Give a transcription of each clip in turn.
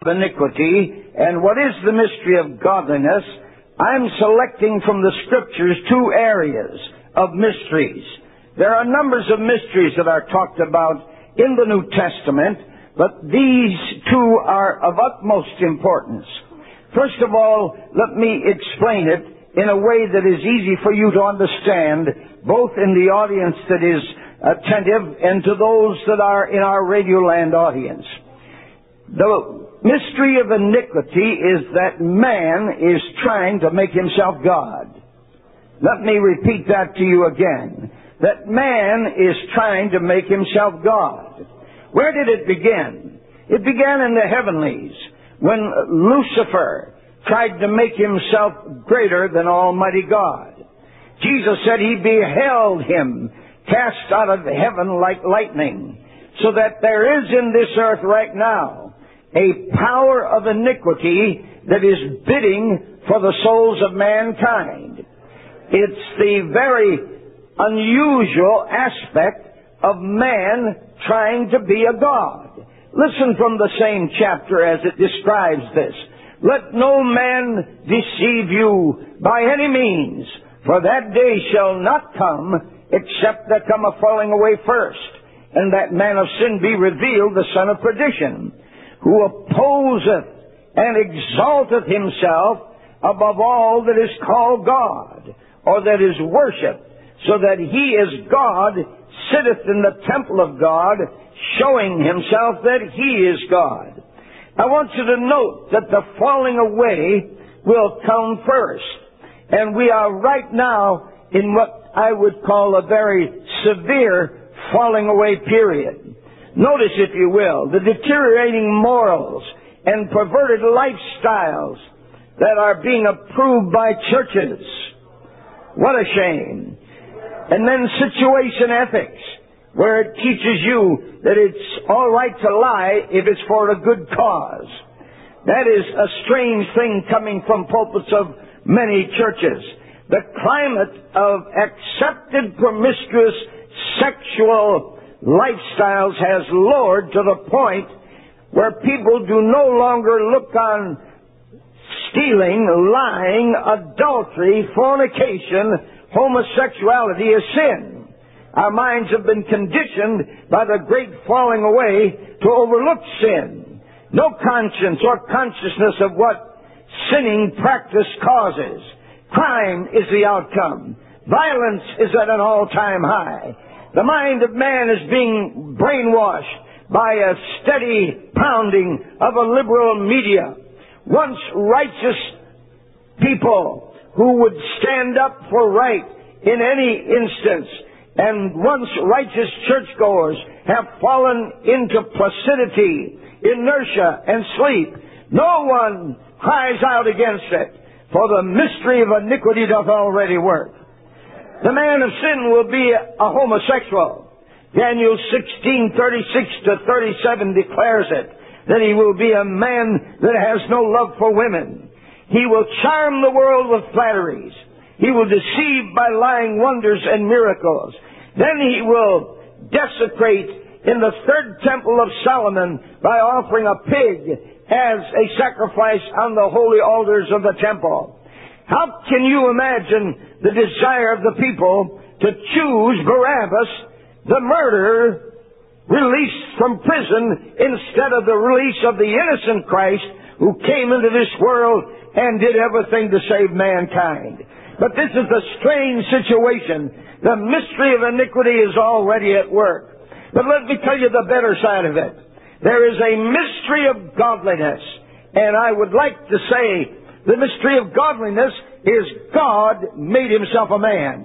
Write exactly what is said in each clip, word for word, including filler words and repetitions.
iniquity and what is the mystery of godliness, I'm selecting from the Scriptures two areas of mysteries. There are numbers of mysteries that are talked about in the New Testament, but these two are of utmost importance. First of all, let me explain it in a way that is easy for you to understand, both in the audience that is attentive and to those that are in our Radioland audience. The mystery of iniquity is that man is trying to make himself God. Let me repeat that to you again. That man is trying to make himself God. Where did it begin? It began in the heavenlies, when Lucifer tried to make himself greater than Almighty God. Jesus said he beheld him cast out of heaven like lightning, so that there is in this earth right now a power of iniquity that is bidding for the souls of mankind. It's the very unusual aspect of man trying to be a God. Listen from the same chapter as it describes this. Let no man deceive you by any means, for that day shall not come, except there come a falling away first, and that man of sin be revealed, the son of perdition, who opposeth and exalteth himself above all that is called God, or that is worshipped, so that he is God, sitteth in the temple of God, showing himself that he is God. I want you to note that the falling away will come first. And we are right now in what I would call a very severe falling away period. Notice, if you will, the deteriorating morals and perverted lifestyles that are being approved by churches. What a shame. And then situation ethics, where it teaches you that it's all right to lie if it's for a good cause. That is a strange thing coming from pulpits of many churches. The climate of accepted promiscuous sexual lifestyles has lowered to the point where people do no longer look on stealing, lying, adultery, fornication, homosexuality as sin. Our minds have been conditioned by the great falling away to overlook sin. No conscience or consciousness of what sinning practice causes. Crime is the outcome. Violence is at an all-time high. The mind of man is being brainwashed by a steady pounding of a liberal media. Once righteous people who would stand up for right in any instance, and once righteous churchgoers have fallen into placidity, inertia, and sleep, no one cries out against it, for the mystery of iniquity doth already work. The man of sin will be a homosexual. Daniel sixteen, thirty-six to thirty-seven declares it, that he will be a man that has no love for women. He will charm the world with flatteries. He will deceive by lying wonders and miracles. Then he will desecrate in the third temple of Solomon by offering a pig as a sacrifice on the holy altars of the temple. How can you imagine the desire of the people to choose Barabbas, the murderer, released from prison, instead of the release of the innocent Christ who came into this world and did everything to save mankind? But this is a strange situation. The mystery of iniquity is already at work. But let me tell you the better side of it. There is a mystery of godliness. And I would like to say the mystery of godliness is God made himself a man.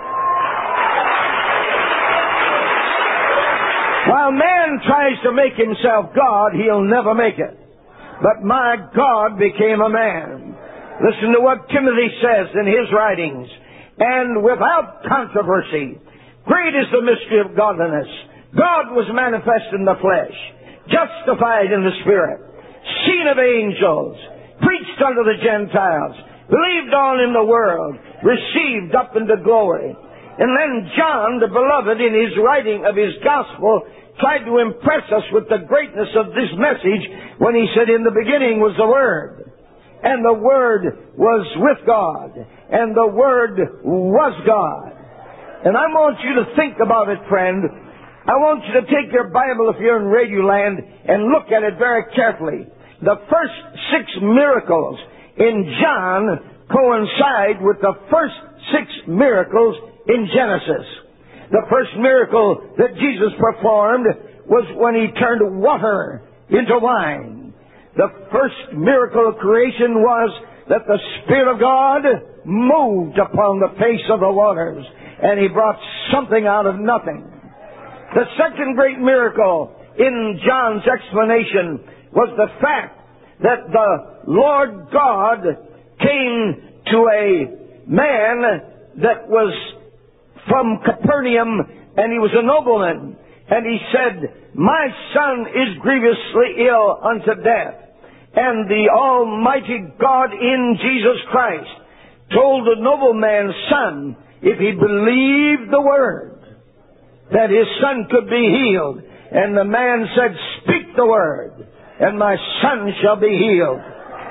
While man tries to make himself God, he'll never make it. But my God became a man. Listen to what Timothy says in his writings. And without controversy, great is the mystery of godliness. God was manifest in the flesh, justified in the Spirit, seen of angels, preached unto the Gentiles, believed on in the world, received up into glory. And then John, the beloved, in his writing of his gospel, tried to impress us with the greatness of this message when he said, in the beginning was the Word, and the Word was with God, and the Word was God. And I want you to think about it, friend. I want you to take your Bible, if you're in Radio Land, and look at it very carefully. The first six miracles in John coincide with the first six miracles in Genesis. The first miracle that Jesus performed was when he turned water into wine. The first miracle of creation was that the Spirit of God moved upon the face of the waters, and he brought something out of nothing. The second great miracle in John's explanation was the fact that the Lord God came to a man that was from Capernaum, and he was a nobleman. And he said, my son is grievously ill unto death. And the Almighty God in Jesus Christ told the nobleman's son, if he believed the word, that his son could be healed. And the man said, speak the word, and my son shall be healed.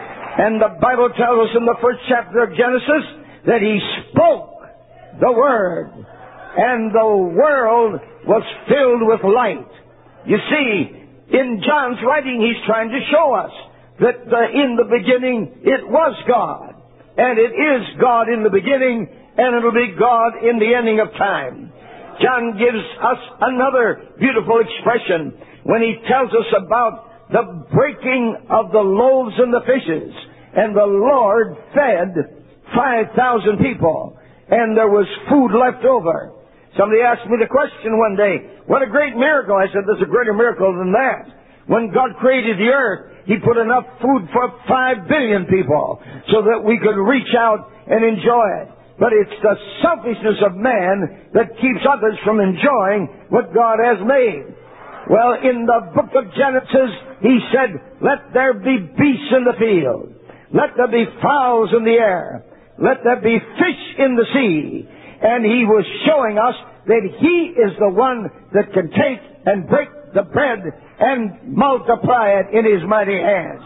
And the Bible tells us in the first chapter of Genesis that he spoke the word, and the world was filled with light. You see, in John's writing, he's trying to show us that uh, in the beginning it was God, and it is God in the beginning, and it'll be God in the ending of time. John gives us another beautiful expression when he tells us about the breaking of the loaves and the fishes, and the Lord fed five thousand people, and there was food left over. Somebody asked me the question one day, what a great miracle. I said, there's a greater miracle than that. When God created the earth, He put enough food for five billion people so that we could reach out and enjoy it. But it's the selfishness of man that keeps others from enjoying what God has made. Well, in the book of Genesis, He said, let there be beasts in the field. Let there be fowls in the air. Let there be fish in the sea. And He was showing us that He is the one that can take and break the bread and multiply it in His mighty hands.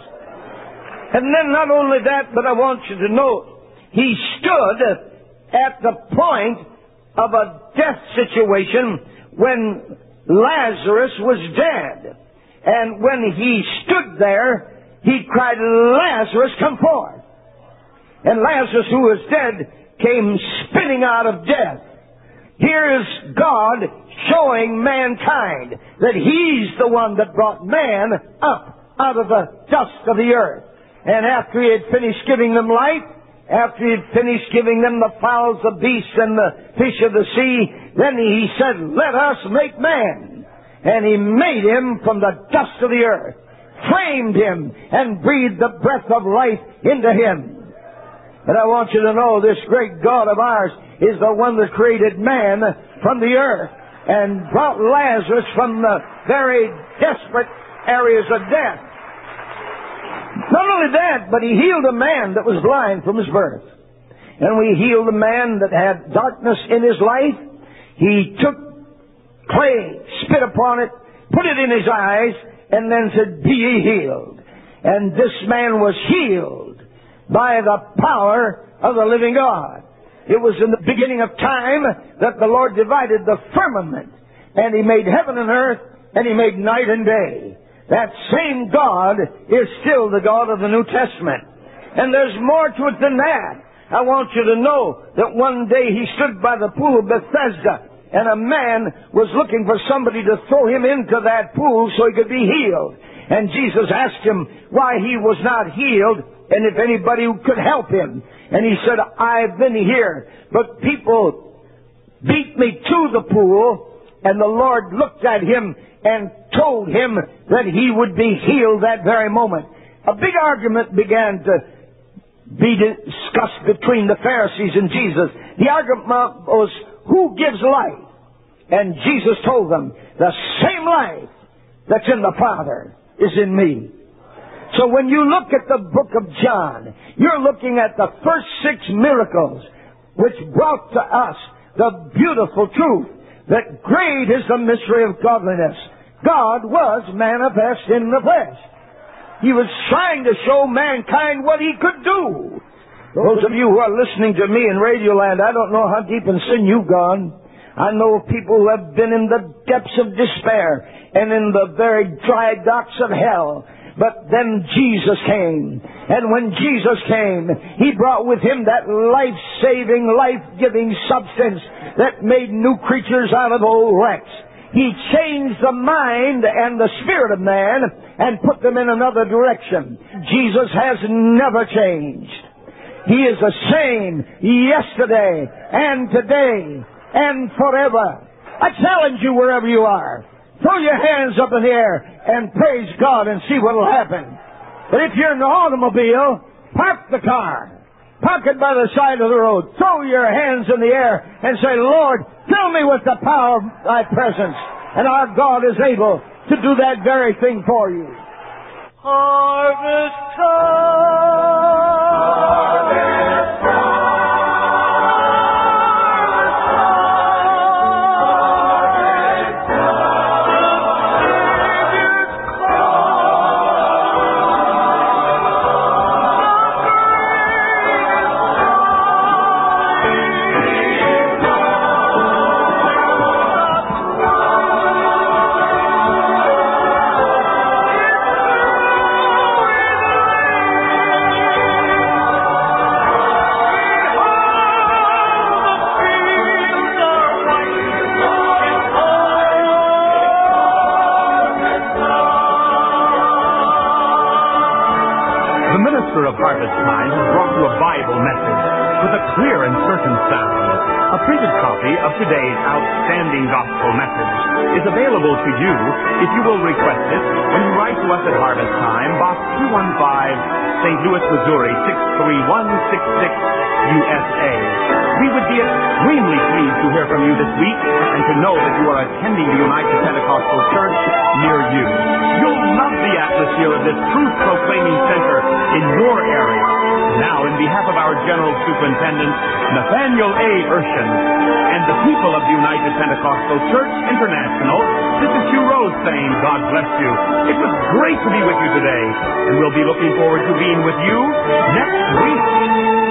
And then not only that, but I want you to note, He stood at the point of a death situation when Lazarus was dead. And when He stood there, He cried, Lazarus, come forth. And Lazarus, who was dead, came spitting out of death. Here is God showing mankind that He's the one that brought man up out of the dust of the earth. And after He had finished giving them life, after He had finished giving them the fowls, the beasts, and the fish of the sea, then He said, let us make man. And He made him from the dust of the earth, framed him, and breathed the breath of life into him. But I want you to know this great God of ours is the one that created man from the earth and brought Lazarus from the very desperate areas of death. Not only that, but He healed a man that was blind from his birth. And we healed a man that had darkness in his life. He took clay, spit upon it, put it in his eyes, and then said, be ye healed. And this man was healed by the power of the living God. It was in the beginning of time that the Lord divided the firmament, and He made heaven and earth, and He made night and day. That same God is still the God of the New Testament. And there's more to it than that. I want you to know that one day He stood by the pool of Bethesda, and a man was looking for somebody to throw him into that pool so he could be healed. And Jesus asked him why he was not healed, and if anybody could help him. And he said, I've been here, but people beat me to the pool, and the Lord looked at him and told him that he would be healed that very moment. A big argument began to be discussed between the Pharisees and Jesus. The argument was, who gives life? And Jesus told them, the same life that's in the Father is in me. So when you look at the book of John, you're looking at the first six miracles which brought to us the beautiful truth that great is the mystery of godliness. God was manifest in the flesh. He was trying to show mankind what He could do. Those of you who are listening to me in Radioland, I don't know how deep in sin you've gone. I know people who have been in the depths of despair and in the very dry docks of hell. But then Jesus came. And when Jesus came, He brought with Him that life-saving, life-giving substance that made new creatures out of old wrecks. He changed the mind and the spirit of man and put them in another direction. Jesus has never changed. He is the same yesterday and today and forever. I challenge you wherever you are. Throw your hands up in the air and praise God and see what will happen. But if you're in the automobile, park the car. Park it by the side of the road. Throw your hands in the air and say, Lord, fill me with the power of Thy presence. And our God is able to do that very thing for you. Harvest time. Harvest time. Of Harvest Time has brought you a Bible message with a clear and certain sound. A printed copy of today's outstanding gospel message is available to you if you will request it when you write to us at Harvest Time, Box two one five, Saint Louis, Missouri, six three one six six, U S A. We would be extremely pleased to hear from you this week and to know that you are attending the United Pentecostal Church near you. You'll love the atmosphere of this truth-proclaiming center in your area. Now, in behalf of our General Superintendent, Nathaniel A. Urshan, and the people of the United Pentecostal Church International, this is Hugh Rose saying, God bless you. It was great to be with you today, and we'll be looking forward to being with you next week.